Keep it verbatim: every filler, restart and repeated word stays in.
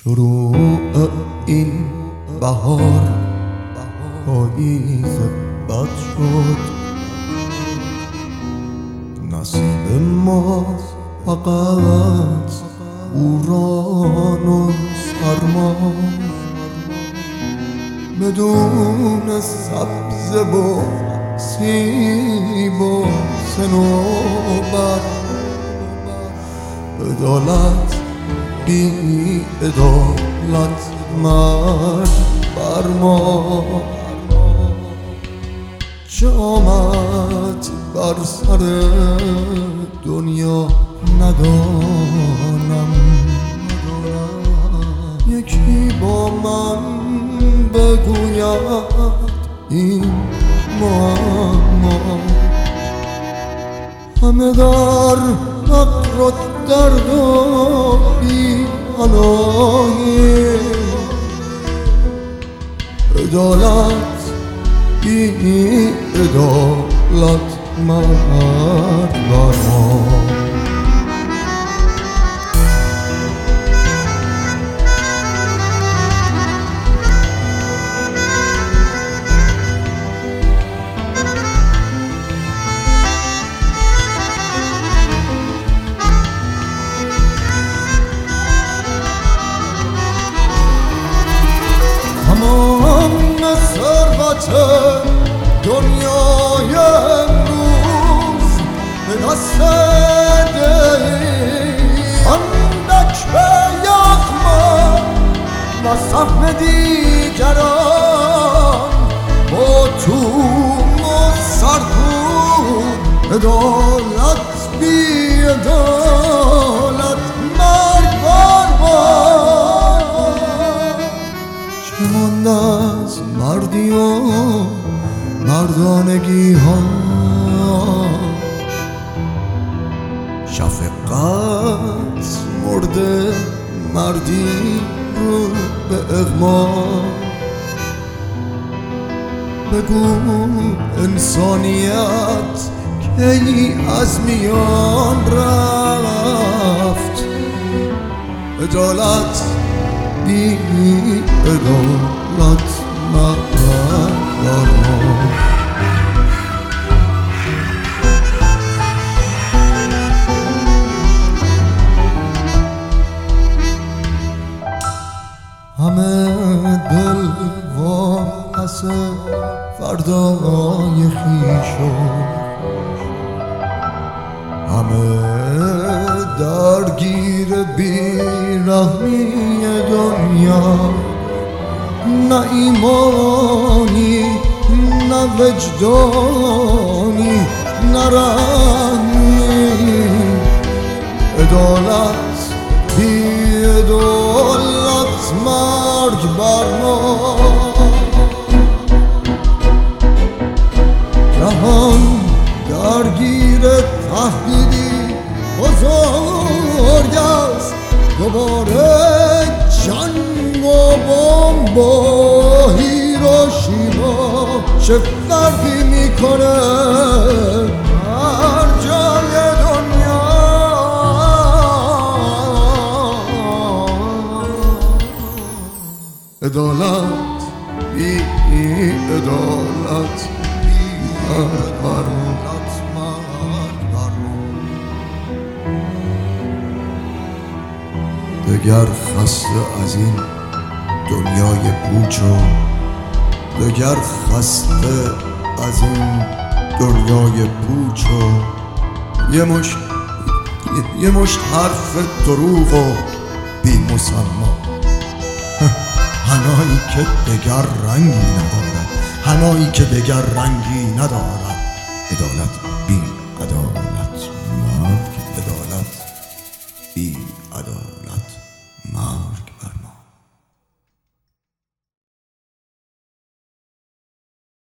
شروع این بهار پاییز بد شد، نصیب ما فقط بوران و سرما، بدون سبز و سیب و صنوبر، عدالت بی عدالت مرد بر ما. چه آمد بر سر دنیا ندانم، یکی با من بگوید این معما. همه در فقر و درد و بی حنایی، عدالت بی عدالت مرد بر ما. تمام ثروت دنیای امروز به دست دهی، اندک به یغما و سهم دیگران با توم و سرکوب. عدالت بی عدالت مرگ بر ما. چه مانده از مردی و مردانگی ها، شفقت مرده مردی رو به اغما. بگو انسانیت کی از میان رفت، عدالت بی عدالت مرد بر ما. همه دل واپس فردای خویش، همه درگیر بیرحمی دنیا. نه ایمانی نه وجدانی نه رحمی، عدالت بی عدالت مرگ بر ما. جهان درگیر تهدیدی بزرگ است، دوباره جنگ و بمب و هیروشیما. چه فرقی میکنه هر جای دنیا، عدالت بی عدالت مرد بر ما. دگر خسته از این دنیای پوچ و دگر خسته از این دنیای پوچ و یه مشت یه مشت حرف دروغ و بی مسما. حنایی که دگر رنگی ندارد، حنایی که دگر رنگی ندارد، عدالت بی عدالت.